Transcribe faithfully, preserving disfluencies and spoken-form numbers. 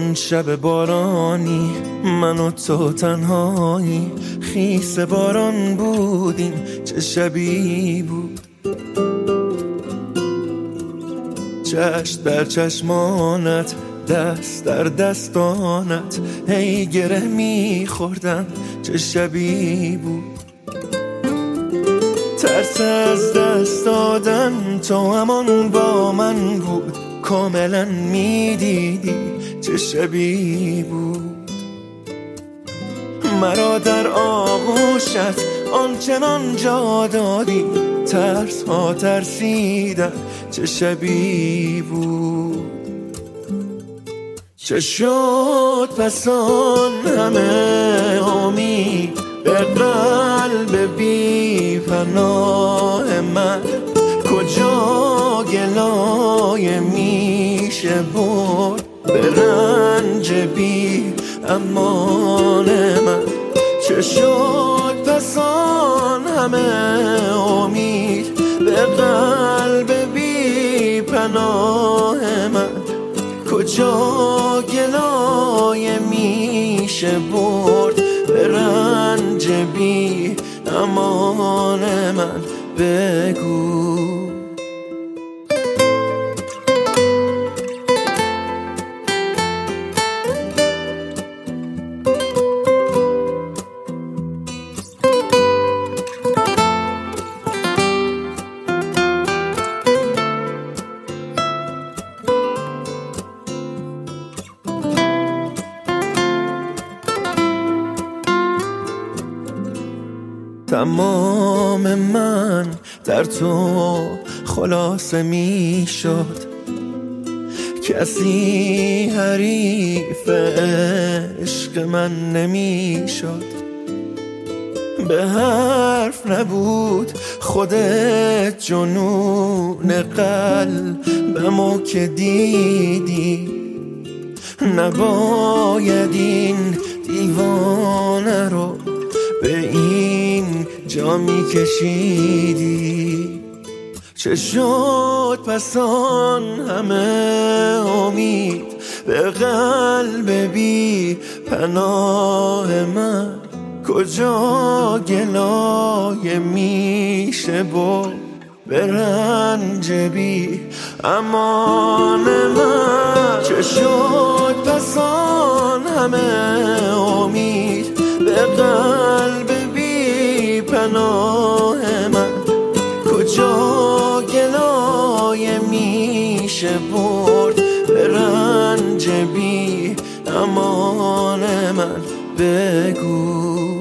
اون شب بارانی من و تو تنهایی، خیس باران بودیم چه شبی بود. چشم در چشمانت، دست در دستانت، هی گره میخوردم چه شبی بود. ترس از دست دادن تو همان با من بود، کاملا میدیدی چه شبی بود. مرا در آغوشت آنچنان جا دادی، ترس ها ترسیدن چه شبی بود. چه شد پس آن همه امید به قلب بی پناه من، کجا گلای میشه برد به رنج بی امان من. چه شد پس آن همه امید به قلب بی پناه من، کجا گلای میشه برد به رنج بی امان من. بگو تمام من در تو خلاصه می شد، کسی حریف عشق من نمی شد. به حرف نبود خودت جنون قلبمو که دیدی، نباید این دیوانه رو به این جا می کشیدی. چه شد پس آن همه امید به قلب بی پناه من، کجا گلای میشه برد به رنج بی امان من. چه شد پس آن همه امید به قلب بی پناه من، کجا گلای میشه برد به رنج بی امان من. بگو